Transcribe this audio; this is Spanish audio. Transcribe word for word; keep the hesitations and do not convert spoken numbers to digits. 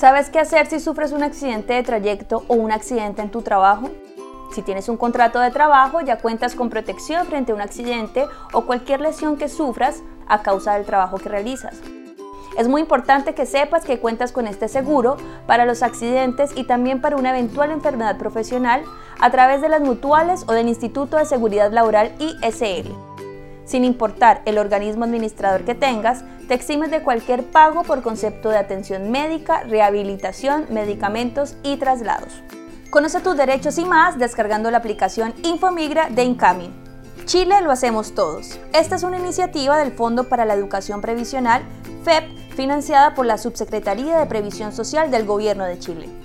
¿Sabes qué hacer si sufres un accidente de trayecto o un accidente en tu trabajo? Si tienes un contrato de trabajo, ya cuentas con protección frente a un accidente o cualquier lesión que sufras a causa del trabajo que realizas. Es muy importante que sepas que cuentas con este seguro para los accidentes y también para una eventual enfermedad profesional a través de las mutuales o del Instituto de Seguridad Laboral I S L. Sin importar el organismo administrador que tengas, te eximes de cualquier pago por concepto de atención médica, rehabilitación, medicamentos y traslados. Conoce tus derechos y más descargando la aplicación Infomigra de Incoming. Chile lo hacemos todos. Esta es una iniciativa del Fondo para la Educación Previsional, F E P, financiada por la Subsecretaría de Previsión Social del Gobierno de Chile.